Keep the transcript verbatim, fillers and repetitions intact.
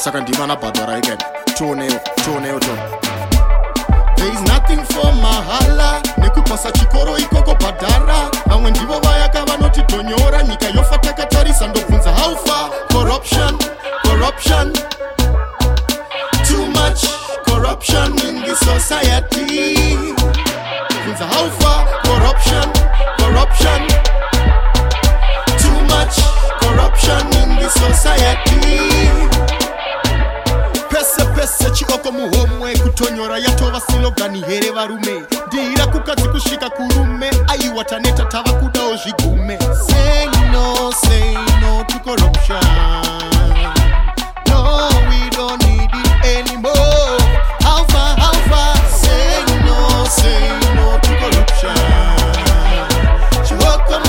saka ndivana bhadhara ike tionewo tionewo to there is nothing for mahala nekupasa chikoro ikoko bhadhara vamwe ndivo vayaka vanoti tonyora nyika yofa takatarisa ndobvunza how far corruption corruption too much corruption in the society bvunza how far corruption corruption too much corruption in the society pese pese chioko muhomwe kutonyora yatova silogani here varume ndira kukadzi kusvika kurume aiwa taneta tava kudawo zvigo